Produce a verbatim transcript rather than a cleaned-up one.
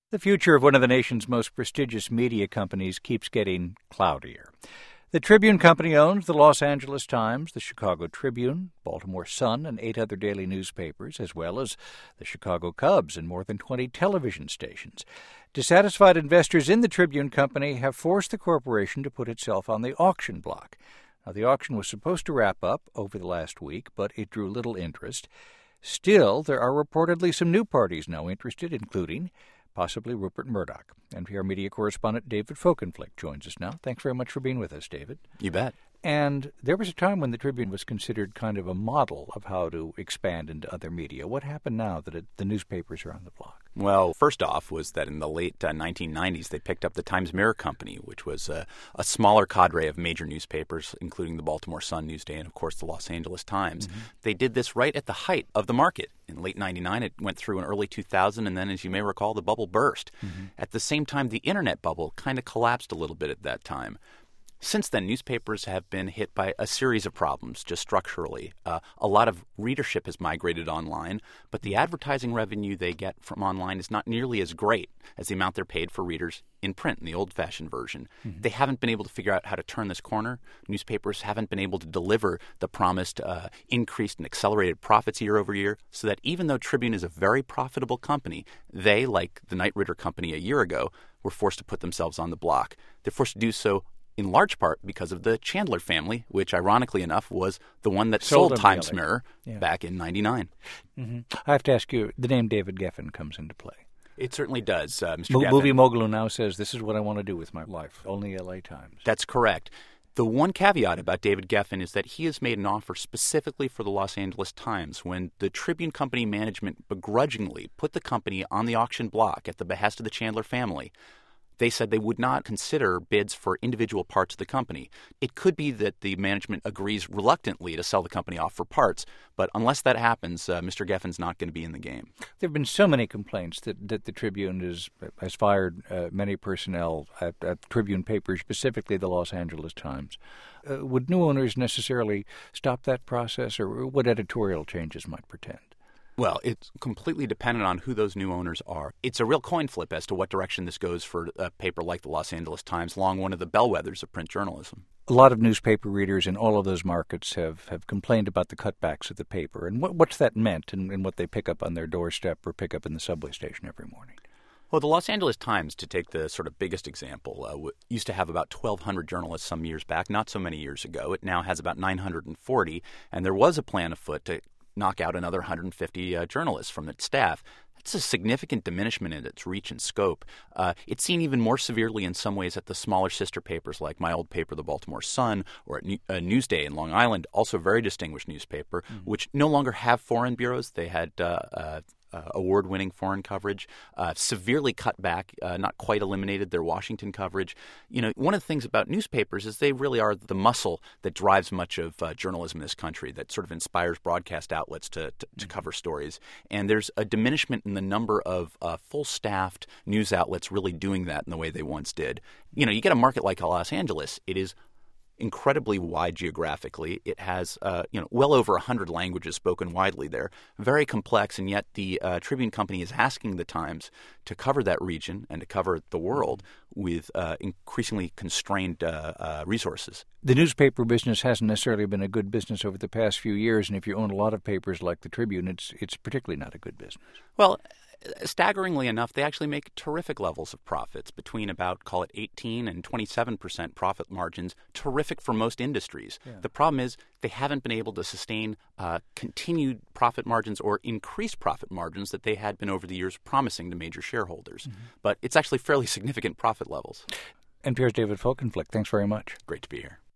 The future of one of the nation's most prestigious media companies keeps getting cloudier. The Tribune Company owns the Los Angeles Times, the Chicago Tribune, Baltimore Sun, and eight other daily newspapers, as well as the Chicago Cubs and more than twenty television stations. Dissatisfied investors in the Tribune Company have forced the corporation to put itself on the auction block. Now, the auction was supposed to wrap up over the last week, but it drew little interest. Still, there are reportedly some new parties now interested, including possibly Rupert Murdoch. N P R media correspondent David Folkenflik joins us now. Thanks very much for being with us, David. You bet. And there was a time when the Tribune was considered kind of a model of how to expand into other media. What happened now that it, the newspapers are on the block? Well, first off was that in the late uh, nineteen nineties, they picked up the Times-Mirror Company, which was uh, a smaller cadre of major newspapers, including the Baltimore Sun, Newsday, and, of course, the Los Angeles Times. Mm-hmm. They did this right at the height of the market. In late ninety-nine, it went through in early two thousand, and then, as you may recall, the bubble burst. Mm-hmm. At the same time, the Internet bubble kind of collapsed a little bit at that time. Since then, newspapers have been hit by a series of problems, just structurally. Uh, a lot of readership has migrated online, but the advertising revenue they get from online is not nearly as great as the amount they're paid for readers in print, in the old-fashioned version. Mm-hmm. They haven't been able to figure out how to turn this corner. Newspapers haven't been able to deliver the promised uh, increased and accelerated profits year over year, so that even though Tribune is a very profitable company, they, like the Knight Ridder Company a year ago, were forced to put themselves on the block. They're forced to do so in large part because of the Chandler family, which, ironically enough, was the one that sold, sold Times-Mirror yeah. back in ninety-nine. Mm-hmm. I have to ask you, the name David Geffen comes into play. It certainly does, uh, Mister Mo- Geffen. Movie mogul who now says, this is what I want to do with my life, only L A Times. That's correct. The one caveat about David Geffen is that he has made an offer specifically for the Los Angeles Times when the Tribune Company management begrudgingly put the company on the auction block at the behest of the Chandler family. They said they would not consider bids for individual parts of the company. It could be that the management agrees reluctantly to sell the company off for parts, but unless that happens, uh, Mister Geffen's not going to be in the game. There have been so many complaints that, that the Tribune is, has fired uh, many personnel at, at Tribune papers, specifically the Los Angeles Times. Uh, would new owners necessarily stop that process, or what editorial changes might portend? Well, it's completely dependent on who those new owners are. It's a real coin flip as to what direction this goes for a paper like the Los Angeles Times, long one of the bellwethers of print journalism. A lot of newspaper readers in all of those markets have, have complained about the cutbacks of the paper. And what, what's that meant in, in what they pick up on their doorstep or pick up in the subway station every morning? Well, the Los Angeles Times, to take the sort of biggest example, uh, w- used to have about twelve hundred journalists some years back, not so many years ago. It now has about nine hundred forty, and there was a plan afoot to knock out another one hundred fifty uh, journalists from its staff. That's a significant diminishment in its reach and scope. Uh, it's seen even more severely in some ways at the smaller sister papers like my old paper, the Baltimore Sun, or at New- uh, Newsday in Long Island, also a very distinguished newspaper, mm-hmm. which no longer have foreign bureaus. They had uh, uh, Uh, award-winning foreign coverage, uh, severely cut back, uh, not quite eliminated their Washington coverage. You know, one of the things about newspapers is they really are the muscle that drives much of uh, journalism in this country, that sort of inspires broadcast outlets to, to, to mm-hmm. cover stories. And there's a diminishment in the number of uh, full-staffed news outlets really doing that in the way they once did. You know, you get a market like Los Angeles, it is incredibly wide geographically. It has, uh, you know, well over one hundred languages spoken widely there. Very complex, and yet the uh, Tribune Company is asking the Times to cover that region and to cover the world with uh, increasingly constrained uh, uh, resources. The newspaper business hasn't necessarily been a good business over the past few years, and if you own a lot of papers like the Tribune, it's it's particularly not a good business. Well, staggeringly enough, they actually make terrific levels of profits, between about, call it eighteen and twenty-seven percent profit margins, terrific for most industries. Yeah. The problem is they haven't been able to sustain uh, continued profit margins or increased profit margins that they had been over the years promising to major shareholders. Mm-hmm. But it's actually fairly significant profit levels. N P R's David Folkenflik, thanks very much. Great to be here.